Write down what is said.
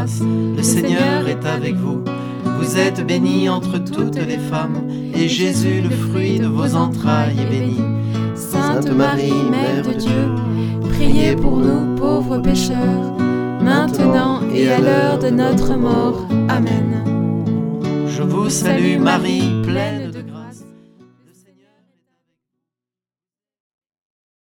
grâce, le Seigneur est avec vous. Vous êtes bénie entre toutes les femmes, et Jésus, le fruit de vos entrailles, est béni. Sainte Marie, Mère de Dieu, priez pour nous pauvres pécheurs, maintenant et à l'heure de notre mort. Amen. Je vous salue Marie, pleine